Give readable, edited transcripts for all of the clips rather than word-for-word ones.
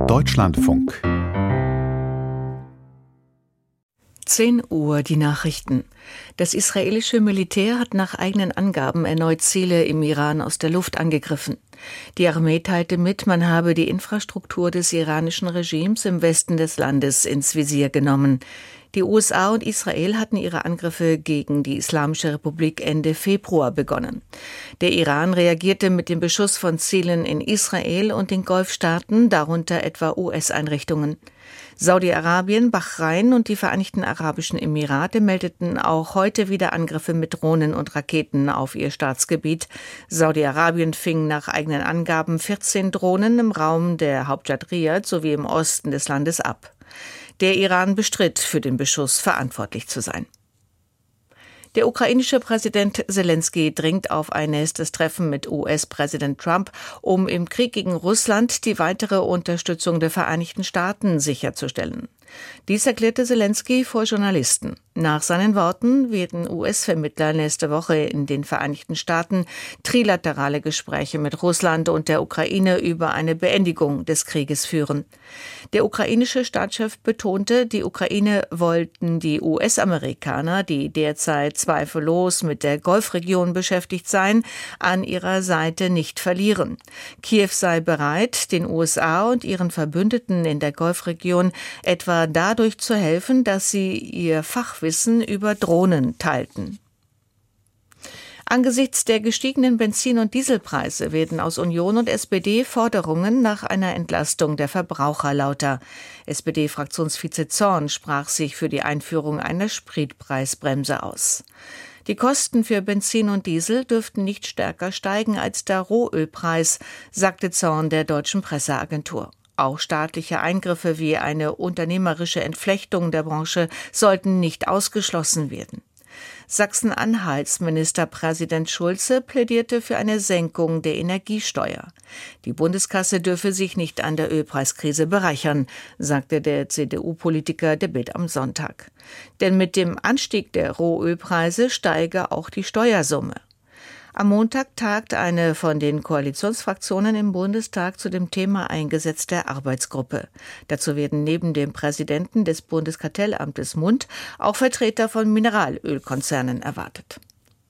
Deutschlandfunk. 10 Uhr die Nachrichten. Das israelische Militär hat nach eigenen Angaben erneut Ziele im Iran aus der Luft angegriffen. Die Armee teilte mit, man habe die Infrastruktur des iranischen Regimes im Westen des Landes ins Visier genommen. Die USA und Israel hatten ihre Angriffe gegen die Islamische Republik Ende Februar begonnen. Der Iran reagierte mit dem Beschuss von Zielen in Israel und den Golfstaaten, darunter etwa US-Einrichtungen. Saudi-Arabien, Bahrain und die Vereinigten Arabischen Emirate meldeten auch heute wieder Angriffe mit Drohnen und Raketen auf ihr Staatsgebiet. Saudi-Arabien fing nach eigenen Angaben 14 Drohnen im Raum der Hauptstadt Riyadh sowie im Osten des Landes ab. Der Iran bestritt, für den Beschuss verantwortlich zu sein. Der ukrainische Präsident Selenskyj dringt auf ein nächstes Treffen mit US-Präsident Trump, um im Krieg gegen Russland die weitere Unterstützung der Vereinigten Staaten sicherzustellen. Dies erklärte Selenskyj vor Journalisten. Nach seinen Worten werden US-Vermittler nächste Woche in den Vereinigten Staaten trilaterale Gespräche mit Russland und der Ukraine über eine Beendigung des Krieges führen. Der ukrainische Staatschef betonte, die Ukraine wollten die US-Amerikaner, die derzeit zweifellos mit der Golfregion beschäftigt seien, an ihrer Seite nicht verlieren. Kiew sei bereit, den USA und ihren Verbündeten in der Golfregion etwa dadurch zu helfen, dass sie ihr Fachwissen über Drohnen teilten. Angesichts der gestiegenen Benzin- und Dieselpreise werden aus Union und SPD Forderungen nach einer Entlastung der Verbraucher lauter. SPD-Fraktionsvize Zorn sprach sich für die Einführung einer Spritpreisbremse aus. Die Kosten für Benzin und Diesel dürften nicht stärker steigen als der Rohölpreis, sagte Zorn der deutschen Presseagentur. Auch staatliche Eingriffe wie eine unternehmerische Entflechtung der Branche sollten nicht ausgeschlossen werden. Sachsen-Anhalts Ministerpräsident Schulze plädierte für eine Senkung der Energiesteuer. Die Bundeskasse dürfe sich nicht an der Ölpreiskrise bereichern, sagte der CDU-Politiker der Bild am Sonntag. Denn mit dem Anstieg der Rohölpreise steige auch die Steuersumme. Am Montag tagt eine von den Koalitionsfraktionen im Bundestag zu dem Thema eingesetzte Arbeitsgruppe. Dazu werden neben dem Präsidenten des Bundeskartellamtes Mund auch Vertreter von Mineralölkonzernen erwartet.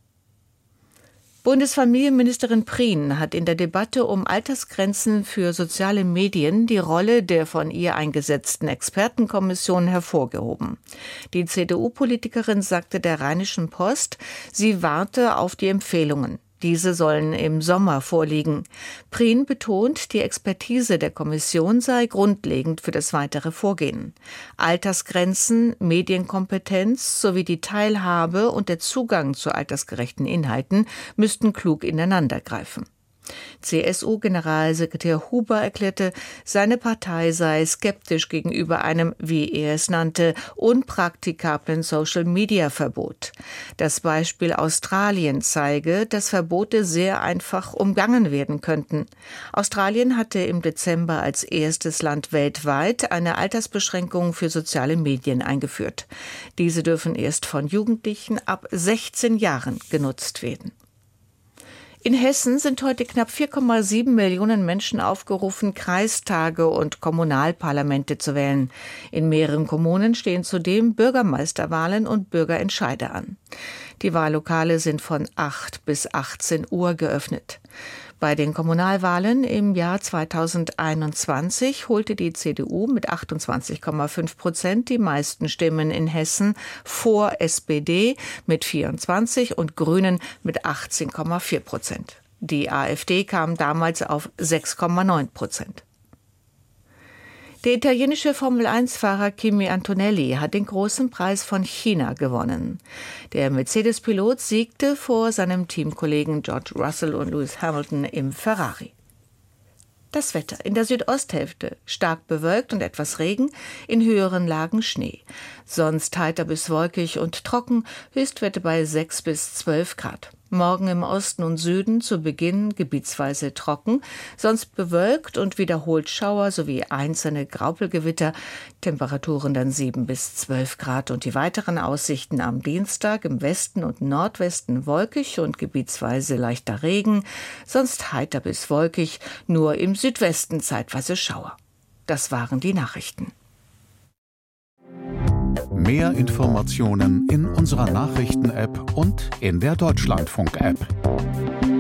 Bundesfamilienministerin Prien hat in der Debatte um Altersgrenzen für soziale Medien die Rolle der von ihr eingesetzten Expertenkommission hervorgehoben. Die CDU-Politikerin sagte der Rheinischen Post, sie warte auf die Empfehlungen. Diese sollen im Sommer vorliegen. Prien betont, die Expertise der Kommission sei grundlegend für das weitere Vorgehen. Altersgrenzen, Medienkompetenz sowie die Teilhabe und der Zugang zu altersgerechten Inhalten müssten klug ineinandergreifen. CSU-Generalsekretär Huber erklärte, seine Partei sei skeptisch gegenüber einem, wie er es nannte, unpraktikablen Social-Media-Verbot. Das Beispiel Australien zeige, dass Verbote sehr einfach umgangen werden könnten. Australien hatte im Dezember als erstes Land weltweit eine Altersbeschränkung für soziale Medien eingeführt. Diese dürfen erst von Jugendlichen ab 16 Jahren genutzt werden. In Hessen sind heute knapp 4,7 Millionen Menschen aufgerufen, Kreistage und Kommunalparlamente zu wählen. In mehreren Kommunen stehen zudem Bürgermeisterwahlen und Bürgerentscheide an. Die Wahllokale sind von 8 bis 18 Uhr geöffnet. Bei den Kommunalwahlen im Jahr 2021 holte die CDU mit 28,5% die meisten Stimmen in Hessen vor SPD mit 24 und Grünen mit 18,4%. Die AfD kam damals auf 6,9%. Der italienische Formel-1-Fahrer Kimi Antonelli hat den großen Preis von China gewonnen. Der Mercedes-Pilot siegte vor seinem Teamkollegen George Russell und Lewis Hamilton im Ferrari. Das Wetter: in der Südosthälfte stark bewölkt und etwas Regen, in höheren Lagen Schnee. Sonst heiter bis wolkig und trocken, Höchstwerte bei 6 bis 12 Grad. Morgen im Osten und Süden zu Beginn gebietsweise trocken, sonst bewölkt und wiederholt Schauer sowie einzelne Graupelgewitter, Temperaturen dann 7 bis 12 Grad und die weiteren Aussichten am Dienstag im Westen und Nordwesten wolkig und gebietsweise leichter Regen, sonst heiter bis wolkig, nur im Südwesten zeitweise Schauer. Das waren die Nachrichten. Mehr Informationen in unserer Nachrichten-App und in der Deutschlandfunk-App.